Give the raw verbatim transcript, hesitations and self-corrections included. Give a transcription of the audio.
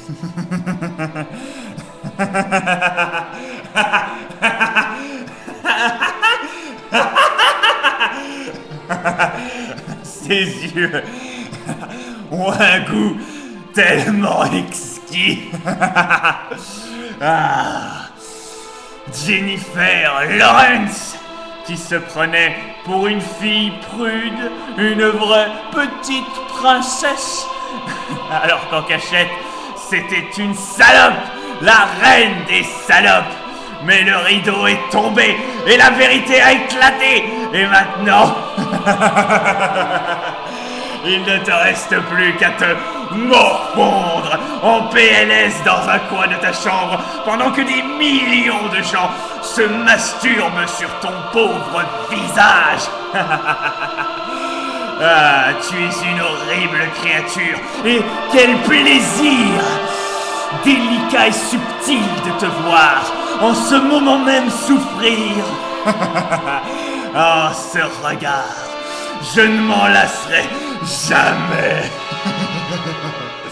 Ses yeux ont un goût tellement exquis. Ah, Jennifer Lawrence, qui se prenait pour une fille prude, une vraie petite princesse, alors qu'en cachette, c'était une salope, la reine des salopes. Mais le rideau est tombé et la vérité a éclaté. Et maintenant, il ne te reste plus qu'à te morfondre en P L S dans un coin de ta chambre pendant que des millions de gens se masturbent sur ton pauvre visage. Ah, tu es une horrible créature et quel plaisir délicat et subtil de te voir en ce moment même souffrir. Ah, oh, ce regard, je ne m'en lasserai jamais.